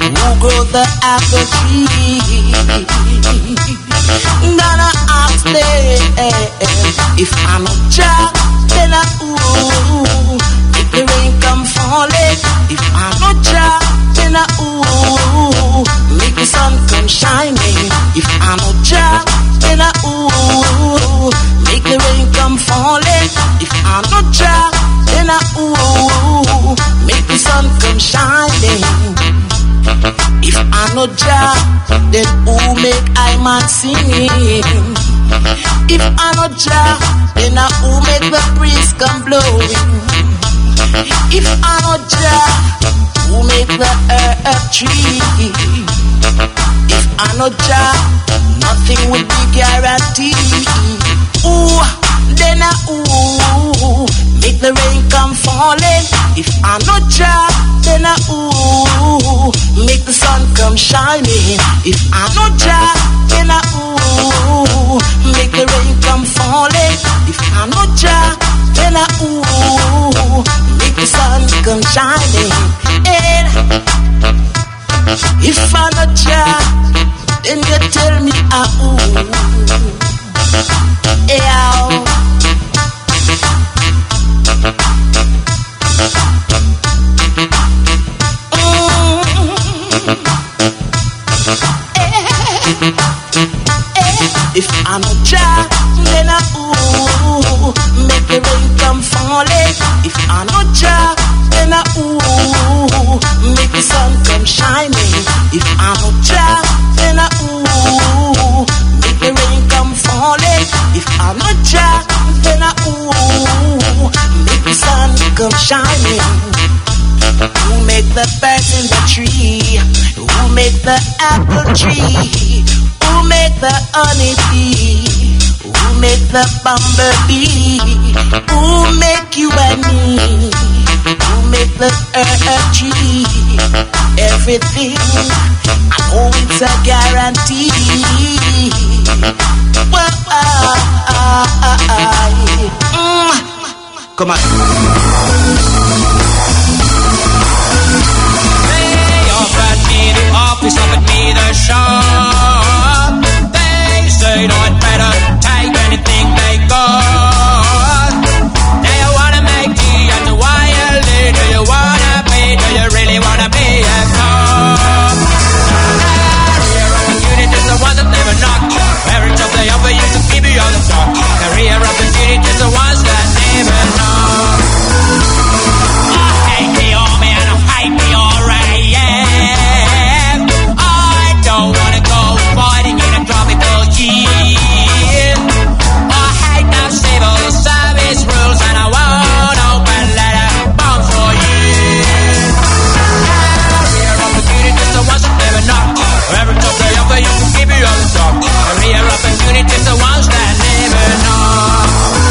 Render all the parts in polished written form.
who grow the apple tree. Gonna ask them, if I'm a Jah, then I ooh, if the rain come falling. If I'm a Jah, then I ooh, make the sun come shining. If I'm a Jah, then I ooh, make the rain come falling. If I'm a Jah, then I ooh, make the sun come shining. If I no Jah, then who make I man singing? If I no Jah, then I who make the breeze come blowing? If I no Jah, who make the earth tree? If I no Jah, nothing would be guaranteed. Ooh, then I ooh, make the rain come falling. If I no Jah, then I ooh, make the sun come shining. If I no Jah, then I ooh, make the rain come falling. If I no Jah, then I ooh, make the sun come shining. And if I no Jah, then you tell me ooh, yeah. If I'm a Jah, then I ooh, make the rain come falling. If I'm a Jah, then I ooh, make the sun come shining. If I'm a Jah, then I ooh, make the rain come falling. If I'm a Jah, then I ooh, make the sun come shining. Who make the birds in the tree? Who make the apple tree? Who make the honeybee? Who make the bumblebee? Who make you and me? Who make the earth tree? Everything, I know it's a guarantee. Well, come on. They offered me the office, offered me the shop. They said I'd better take anything they got. Do you wanna make tea at the violin? Do you wanna be? Do you really wanna be a cop? Career opportunities, the ones that never knock. Every job they offer you to keep you on the top. Career opportunities, the ones that never knock. I hate the army and I hate the RAF. I don't wanna go fighting in a tropical heat. I hate the civil service rules and I won't open letter bomb for you. Career opportunities, the ones that never knock. Every job they offer you can keep you on the top. Career opportunities, the ones that never knock.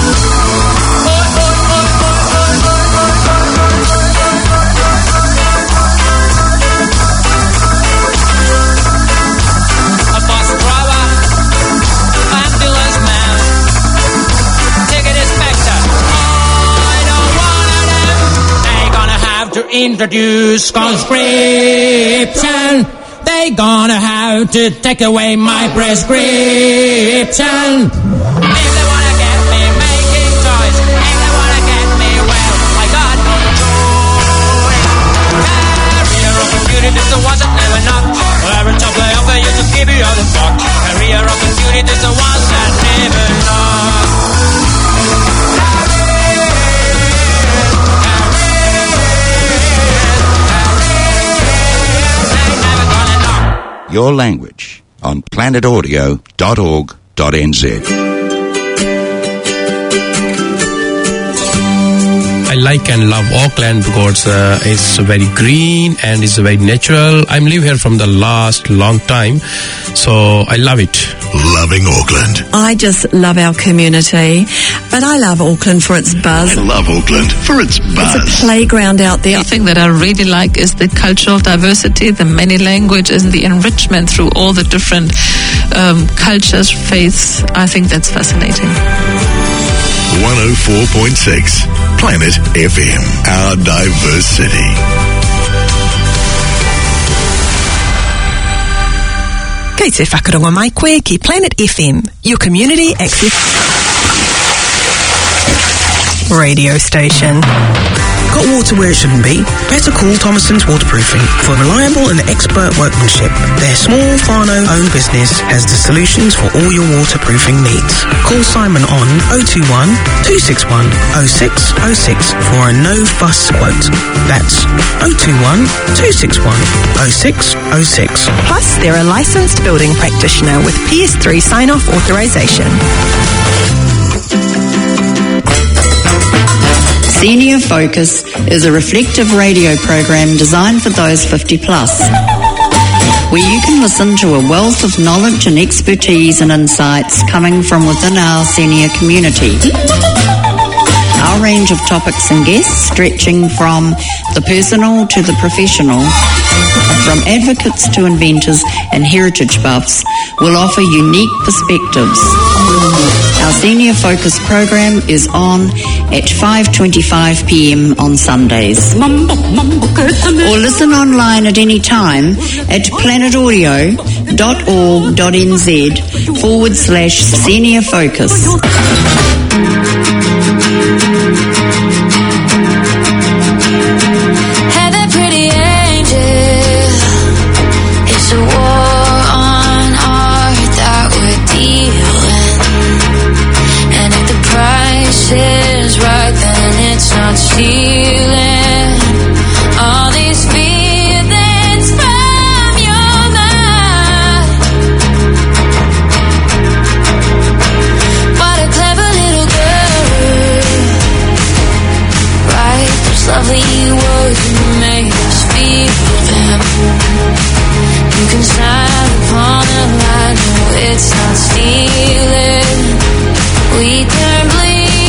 A bus driver, ambulance man, ticket inspector. I know one of them. They gonna have to introduce conscription. They gonna have to take away my prescription. If they wanna get me making toys, if they wanna get me well, I got no choice. Career opportunities, the ones that never knock. Every job they offer you to keep you on the top. Career opportunities, the ones that never knock. Your language on planetaudio.org.nz. I like and love Auckland because it's very green and it's very natural. I'm live here from the last long time, so I love it. Loving Auckland. I just love our community, but I love Auckland for its buzz. I love Auckland for its buzz. It's a playground out there. The thing that I really like is the cultural diversity, the many languages, the enrichment through all the different cultures, faiths. I think that's fascinating. 104.6 Planet FM, our diverse city. Kei te whakarongo mai koe ki Planet FM, your community access radio station. Got water where it shouldn't be? Better call Thomason's Waterproofing for reliable and expert workmanship. Their small whānau-owned business has the solutions for all your waterproofing needs. Call Simon on 021 261 0606 for a no-fuss quote. That's 021 261 0606. Plus, they're a licensed building practitioner with PS3 sign-off authorisation. Senior Focus is a reflective radio program designed for those 50 plus, where you can listen to a wealth of knowledge and expertise and insights coming from within our senior community. Our range of topics and guests stretching from the personal to the professional, from advocates to inventors and heritage buffs, will offer unique perspectives. Our Senior Focus program is on at 5:25 p.m. on Sundays. Or listen online at any time at planetaudio.org.nz/Senior Focus. Is right, then it's not stealing all these feelings from your mind. What a clever little girl, right? Those lovely words you make us feel them. You can shine upon a light, no, it's not stealing. We turn bleed.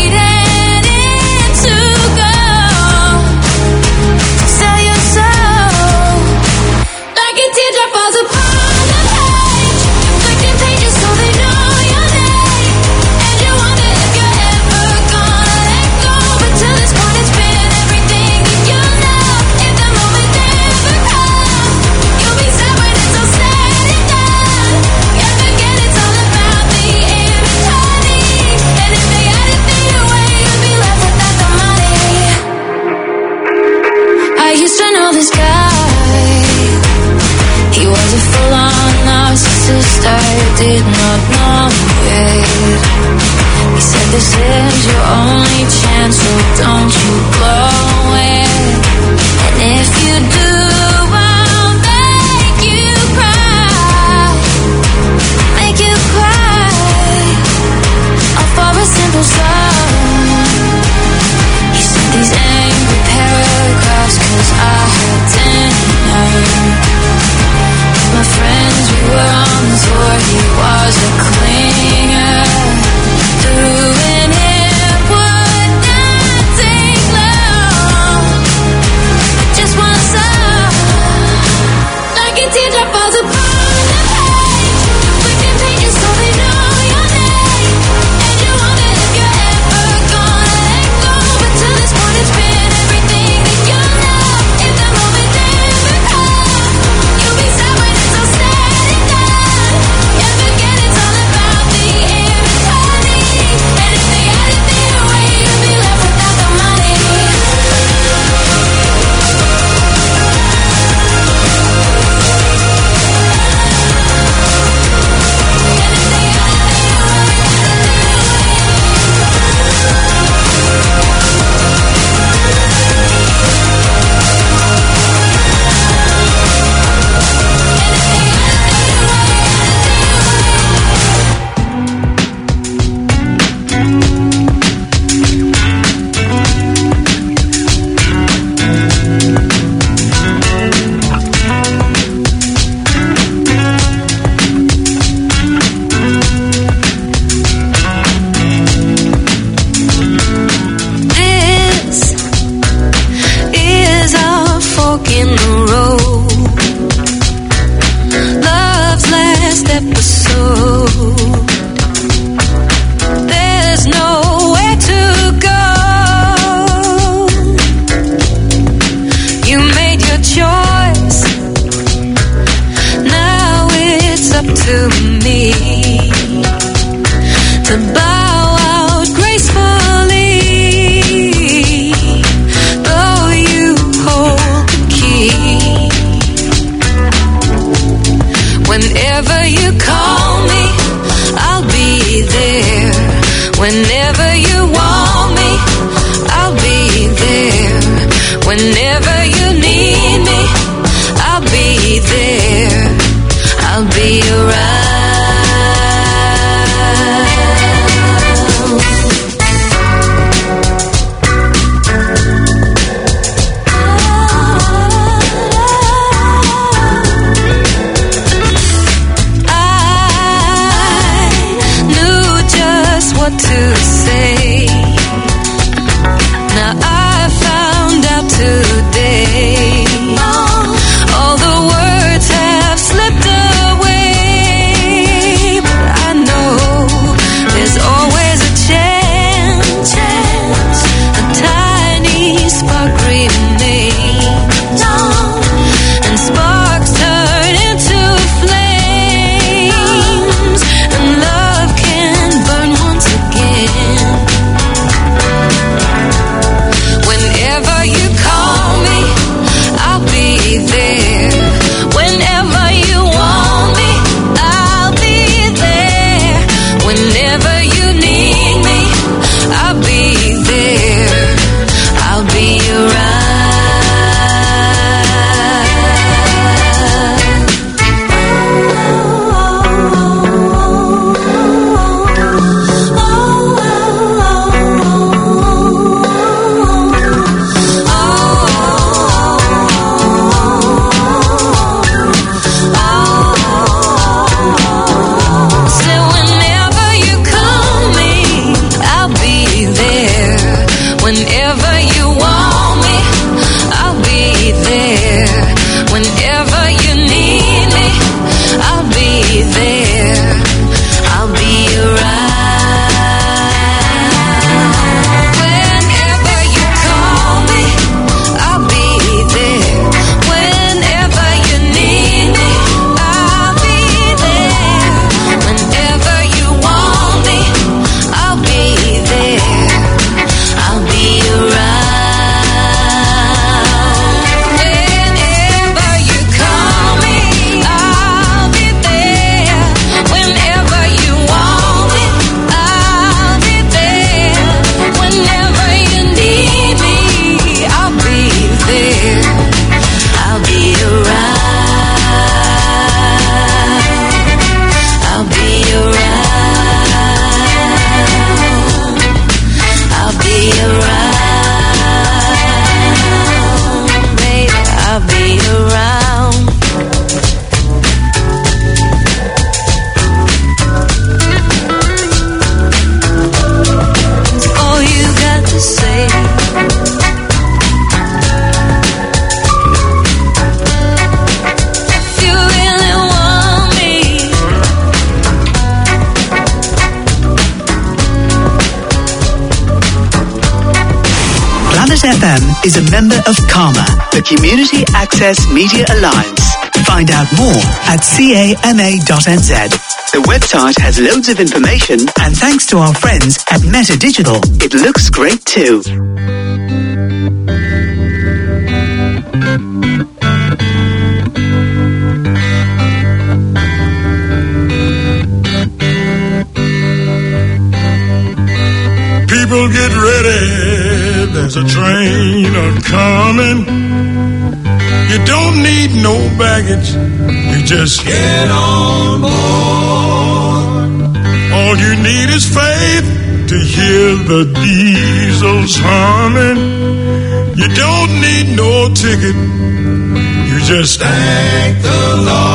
I did not know it. He said this is your only chance, so don't you blow it. And if you do, I'll make you cry. Make you cry. All for a simple song. He sent these angry paragraphs 'cause I had dinner. My friends, we were on tour, he was a clinger. Doing it would not take long. Just one song, like a teardrop falls upon the page. We can paint it so they know your name. And you wonder if you're ever gonna let go. But till this point it's been everything that you know. If the moment never comes, you'll be sad when it's all said and done. Yeah, forget it's all about the immortality. And if they had it their way, you'd be left without the money. This is our fork in the road. Love's last episode. There's nowhere to go. You made your choice. Now it's up to Whenever you need me, I'll be there. I'll be around. To say, now I found out today, all the words have slipped away, but I know there's always a chance, a tiny spark remains, and sparks turn into flames, and love can burn once again. Whenever you call me, I'll be there. Whenever you want me, I'll be there. Whenever you need me, I'll be there. I'll be around. Whenever you want me, I'll be there. Whenever you need me, I'll be there. I'll be around. Whenever you call me, I'll be there. Whenever you need me, I'll be there. Whenever you want me, I'll be there. I'll be around. Whenever you call me, I'll be there. Whenever you want me, I'll be there. Whenever you need me, I'll be there. I'll be around. I'll be around. I'll be around, baby, I'll be around. It's all you got to say. If you really want me, Planet FM is a member of CAMA, the Community Access Media Alliance. Find out more at cama.nz. The website has loads of information, and thanks to our friends at Meta Digital, it looks great too. People get ready, there's a train a-coming. You don't need no baggage, you just get on board. All you need is faith to hear the diesels humming. You don't need no ticket, you just thank the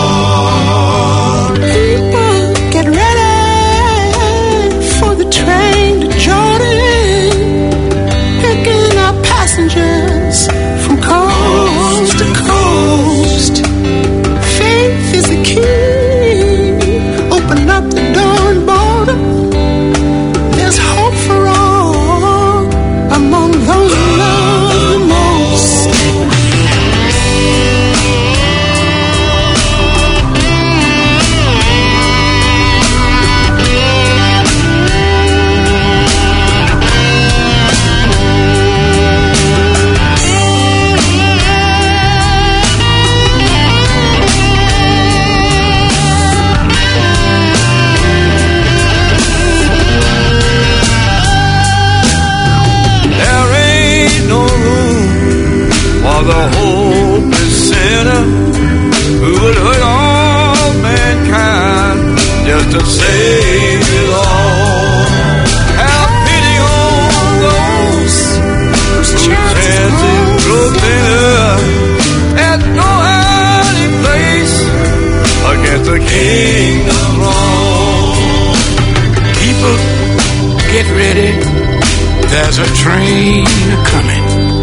Lord. People get ready for the train to Jordan, picking up passengers from coast to coast. Faith is the key. Open up the door and board 'em. There's hope for all among those who love the most. kingdom roll. People, get ready. There's a train coming.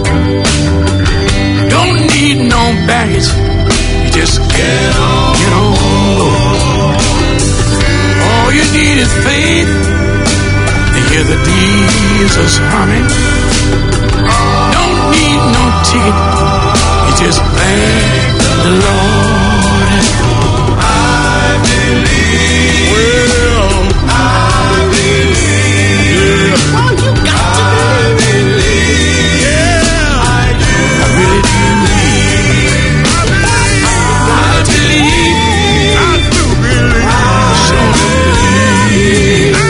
Don't need no baggage. You just get on board. All you need is faith. To hear the diesels humming. Don't need no ticket. You just thank the Lord. I believe. Well, I believe. Yeah. Oh, you got to believe. Yeah, I do. I really do believe. I believe. I do believe. So believe. I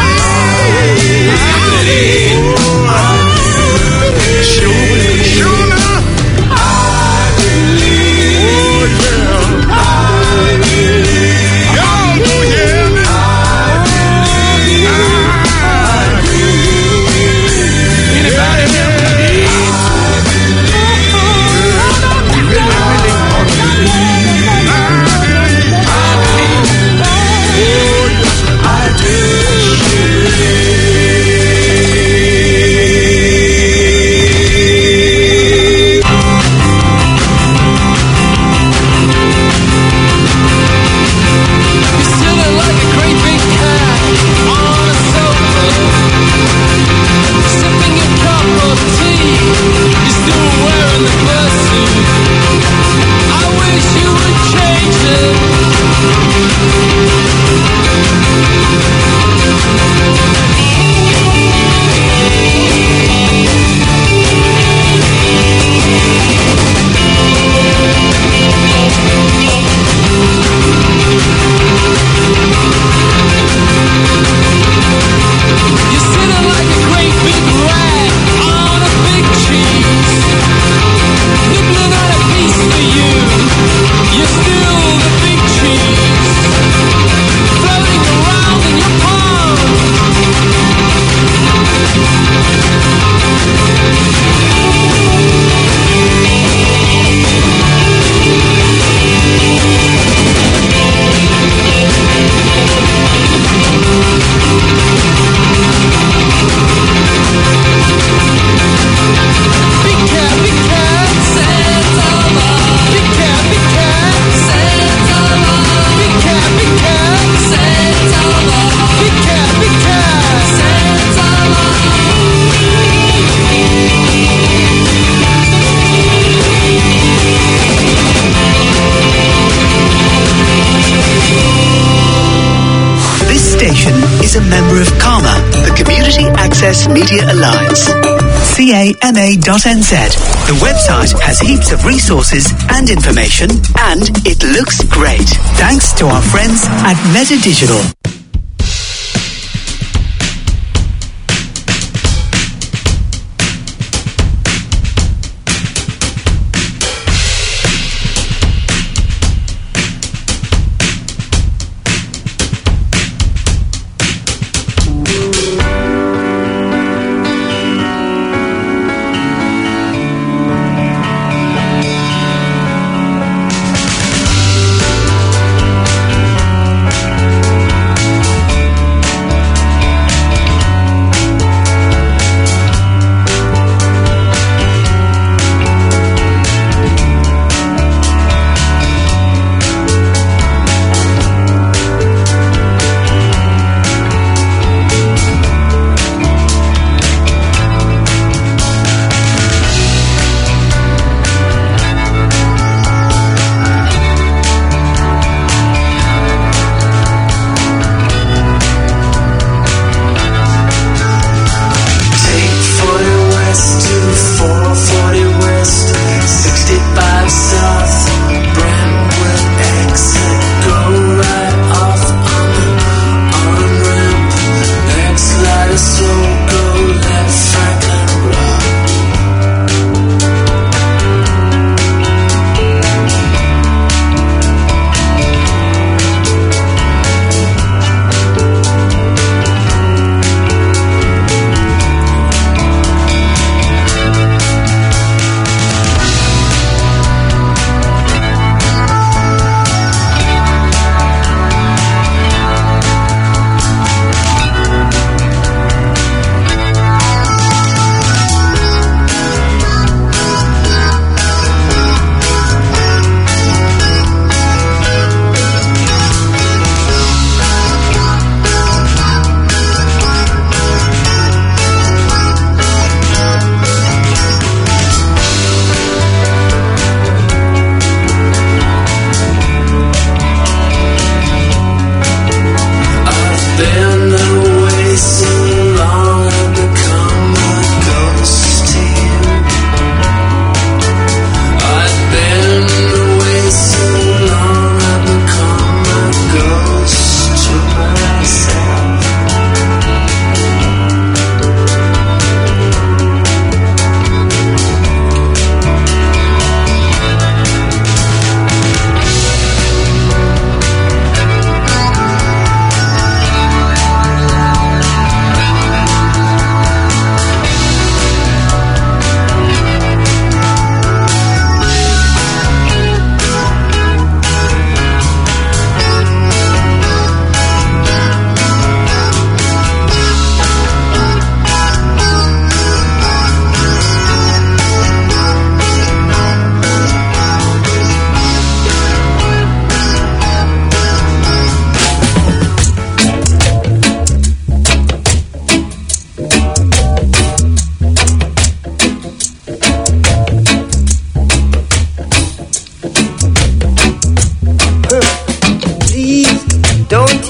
believe. Sure believe. Sure enough. I believe. Oh, yeah. I believe. Y'all do hear me? I believe. Anybody here believe? I believe. You really, really ought to believe. I believe. Oh, yes, I do. You're sitting like a great big cat on a sofa, sipping your cup of tea. You're still wearing the fursuit. I wish you would change it. You're sitting like a great big rat on a big cheese, nibbling on a piece for you. You're still the big cheese, floating around in your palm. Big cat, Santa Claus. Big cat, Santa Claus. Big cat, Santa Claus. Big cat, Santa This station is a member of CAMA, the Community Access Media Alliance. CAMA.NZ. The website has heaps of resources and information, and it looks great. Thanks to our friends at Meta Digital.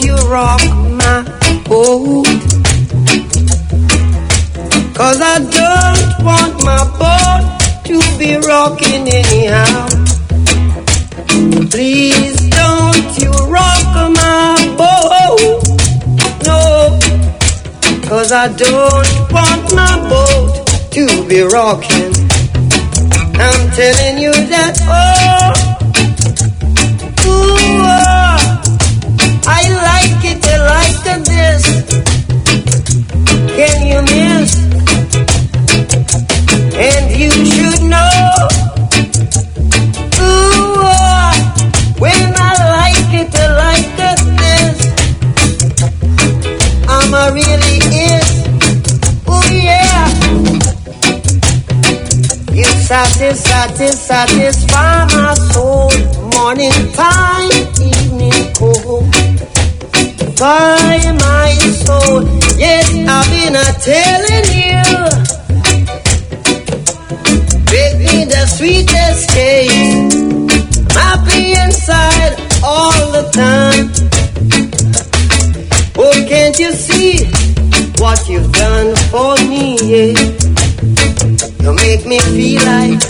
you rock my boat? 'Cause I don't want my boat to be rocking anyhow. Please don't you rock my boat, no, 'cause I don't want my boat to be rocking. I'm telling you that, oh, ooh, oh, I like it like this. Can you miss? And you should know, ooh, oh, when I like it like this, I'm a really is, ooh yeah. You satisfy my soul, morning time, evening cold. By my soul, yes, I've been telling you, make me the sweetest taste, happy inside all the time. Oh, can't you see what you've done for me, yeah? You make me feel like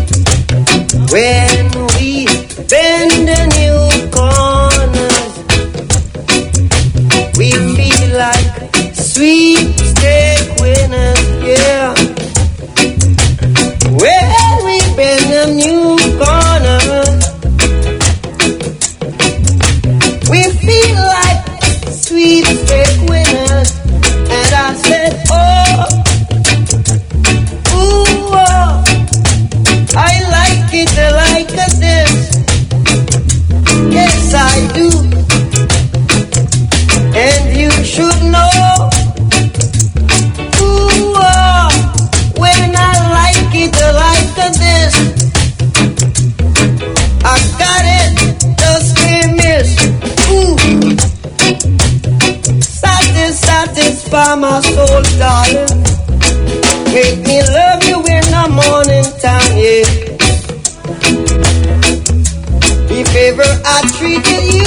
when we bend the new corners, we feel like sweepstake winners, yeah. When we bend the new corners, we feel like sweepstake winners. And I said, oh, ooh, oh, I like it like this. Yes, I do. And you should know, ooh, oh, when I like it like this, I got it, just miss. Ooh, satisfy my soul, darling. Make me love you in the morning time, yeah. If ever I treated you